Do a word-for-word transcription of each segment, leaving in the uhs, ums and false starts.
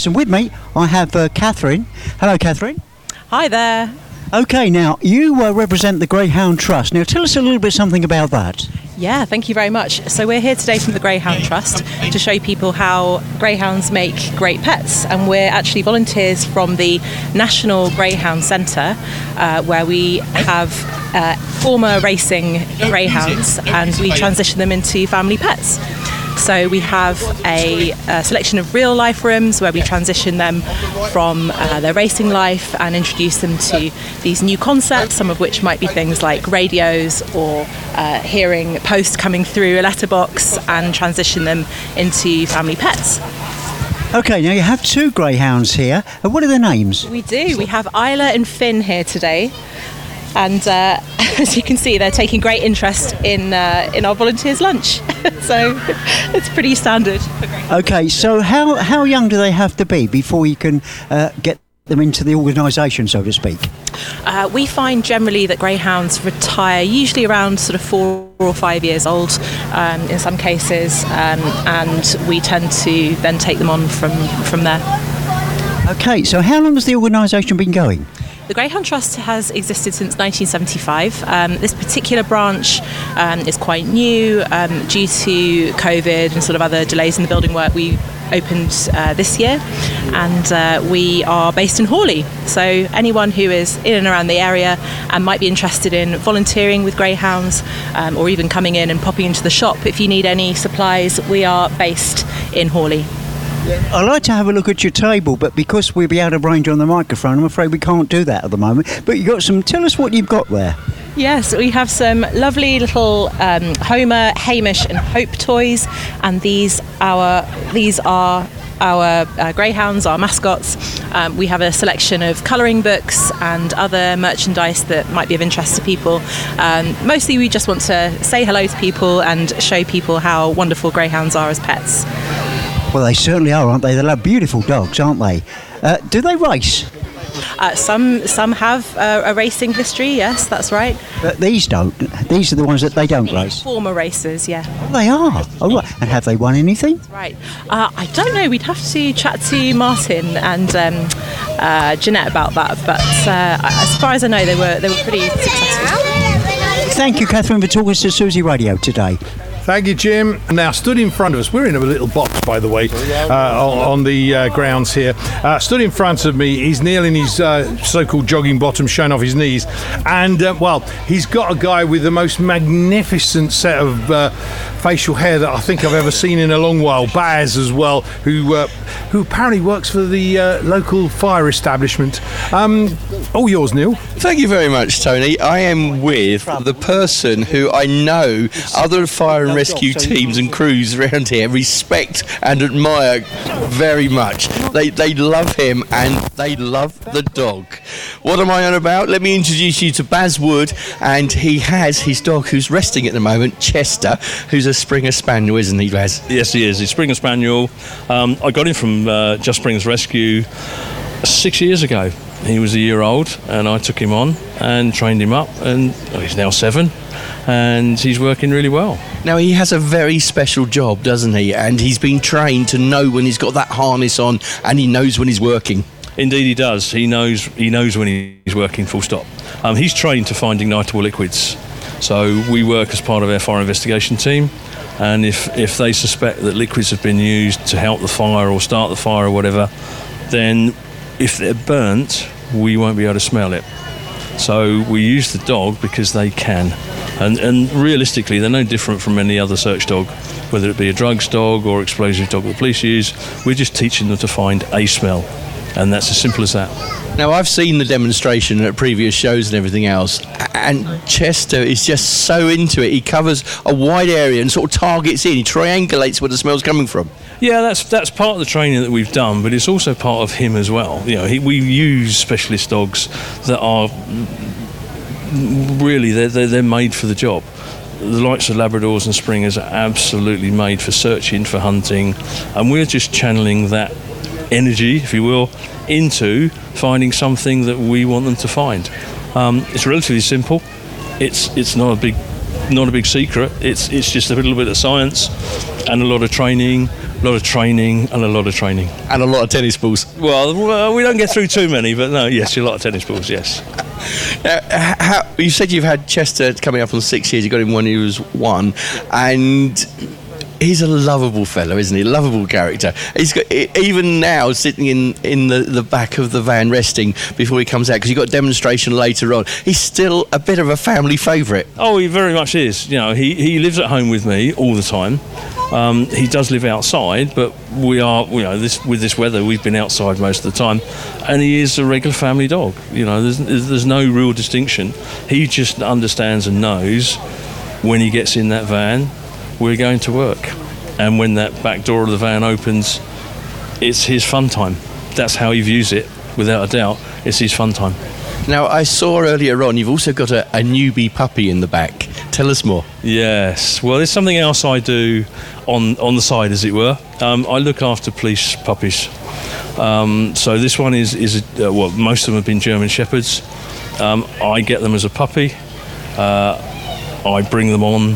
And with me, I have uh, Catherine. Hello, Catherine. Hi there. Okay, now, you uh, represent the Greyhound Trust. Now, tell us a little bit something about that. Yeah, thank you very much. So we're here today from the Greyhound Trust to show people how greyhounds make great pets. And we're actually volunteers from the National Greyhound Centre, uh, where we have uh, former racing greyhounds and we transition them into family pets. So we have a, a selection of real life rooms where we transition them from uh, their racing life and introduce them to these new concepts, some of which might be things like radios or uh, hearing post coming through a letterbox, and transition them into family pets. Okay, now you have two greyhounds here. Uh, what are their names? We do. We have Isla and Finn here today. And uh, as you can see, they're taking great interest in uh, in our volunteers' lunch. So it's pretty standard. Okay, so how, how young do they have to be before you can uh, get them into the organisation, so to speak? Uh, we find generally that greyhounds retire usually around sort of four or five years old um, in some cases, um, and we tend to then take them on from, from there. Okay, so how long has the organisation been going? The Greyhound Trust has existed since nineteen seventy-five. Um, this particular branch um, is quite new um, due to COVID and sort of other delays in the building work. We opened uh, this year, and uh, we are based in Hawley. So anyone who is in and around the area and might be interested in volunteering with greyhounds, um, or even coming in and popping into the shop if you need any supplies, we are based in Hawley. I'd like to have a look at your table, but because we'll be out of range on the microphone, I'm afraid we can't do that at the moment. But you got some. Tell us what you've got there. Yes, we have some lovely little um, Homer, Hamish, and Hope toys, and these our these are our uh, greyhounds, our mascots. Um, we have a selection of colouring books and other merchandise that might be of interest to people. Um, mostly, we just want to say hello to people and show people how wonderful greyhounds are as pets. Well, they certainly are, aren't they? They're like beautiful dogs, aren't they? Uh, do they race? Uh, some some have uh, a racing history, yes, that's right. But these don't. These are the ones that they don't race. Former racers, yeah. Oh, they are. Oh, right. And have they won anything? Right. Uh, I don't know. We'd have to chat to Martin and um, uh, Jeanette about that. But uh, as far as I know, they were they were pretty successful. Thank you, Catherine, for talking to Susie Radio today. Thank you, Jim. Now, stood in front of us, we're in a little box, by the way, uh, on, on the uh, grounds here. Uh, stood in front of me, he's kneeling his uh, so-called jogging bottom, showing off his knees. And, uh, well, he's got a guy with the most magnificent set of uh, facial hair that I think I've ever seen in a long while. Baz as well, who uh, who apparently works for the uh, local fire establishment. Um, all yours, Neil. Thank you very much, Tony. I am with the person who I know other fire and rescue teams and crews around here respect and admire very much. They they love him and they love the dog. What am I on about? Let me introduce you to Baz Wood, and he has his dog who's resting at the moment, Chester, who's a Springer Spaniel, isn't he, Baz? Yes, he is. He's Springer Spaniel. Um, I got him from uh, Just Springers Rescue six years ago. He was a year old, and I took him on and trained him up, and well, he's now seven, and he's working really well. Now, he has a very special job, doesn't he? And he's been trained to know when he's got that harness on, and he knows when he's working. Indeed, he does. He knows. He knows when he's working. Full stop. Um, he's trained to find ignitable liquids, so we work as part of our fire investigation team. And if if they suspect that liquids have been used to help the fire or start the fire or whatever, then if they're burnt, we won't be able to smell it. So we use the dog because they can. And, and realistically, they're no different from any other search dog, whether it be a drugs dog or explosive dog that the police use. We're just teaching them to find a smell, and that's as simple as that. Now, I've seen the demonstration at previous shows and everything else, and Chester is just so into it. He covers a wide area and sort of targets in. He triangulates where the smell's coming from. Yeah, that's that's part of the training that we've done, but it's also part of him as well. You know, he, we use specialist dogs that are really they're, they're they're made for the job. The likes of Labradors and Springers are absolutely made for searching, for hunting, and we're just channeling that energy, if you will, into finding something that we want them to find. Um, it's relatively simple. It's it's not a big not a big secret. It's it's just a little bit of science and a lot of training A lot of training and a lot of training. And a lot of tennis balls. Well, well, we don't get through too many, but no, yes, a lot of tennis balls, yes. Uh, how, you said you've had Chester coming up on six years. You got him when he was one, and he's a lovable fellow, isn't he? A lovable character. He's got, even now, sitting in, in the, the back of the van resting before he comes out, because you've got a demonstration later on. He's still a bit of a family favourite. Oh, he very much is. You know, he, he lives at home with me all the time. Um, he does live outside, but we are, you know, this with this weather, we've been outside most of the time, and he is a regular family dog. You know, there's there's no real distinction. He just understands and knows when he gets in that van, we're going to work, and when that back door of the van opens, it's his fun time. That's how he views it, without a doubt. It's his fun time. Now, I saw earlier on you've also got a, a newbie puppy in the back. Tell us more. Yes. Well, there's something else I do on, on the side, as it were. Um, I look after police puppies. Um, so this one is, is uh, well, most of them have been German Shepherds. Um, I get them as a puppy. Uh, I bring them on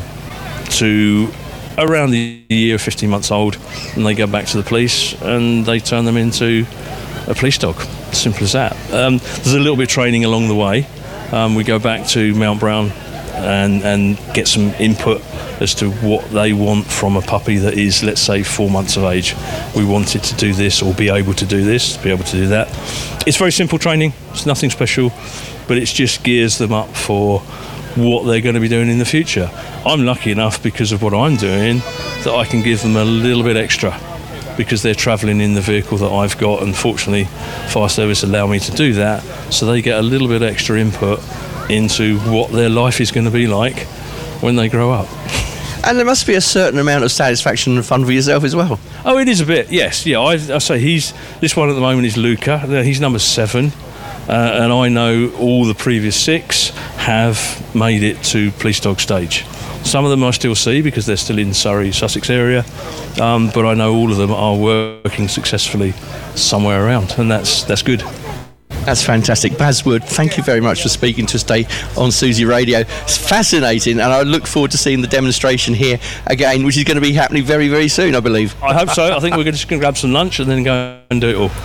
to around the year, fifteen months old, and they go back to the police and they turn them into a police dog. Simple as that. Um, there's a little bit of training along the way. Um, we go back to Mount Brown and, and get some input as to what they want from a puppy that is, let's say, four months of age. We wanted to do this or be able to do this, be able to do that. It's very simple training. It's nothing special, but it just gears them up for what they're going to be doing in the future. I'm lucky enough, because of what I'm doing, that I can give them a little bit extra, because they're travelling in the vehicle that I've got, and fortunately fire service allow me to do that, so they get a little bit extra input into what their life is going to be like when they grow up. And there must be a certain amount of satisfaction and fun for yourself as well. Oh, it is a bit, yes. Yeah, I, I say he's this one at the moment is Luca. He's number seven, uh, and I know all the previous six have made it to police dog stage. Some of them I still see because they're still in Surrey, Sussex area, um, but I know all of them are working successfully somewhere around, and that's that's good. That's fantastic. Baz Wood, thank you very much for speaking to us today on Suzy Radio. It's fascinating, and I look forward to seeing the demonstration here again, which is going to be happening very, very soon, I believe. I hope so. I think we're just going to grab some lunch and then go and do it all.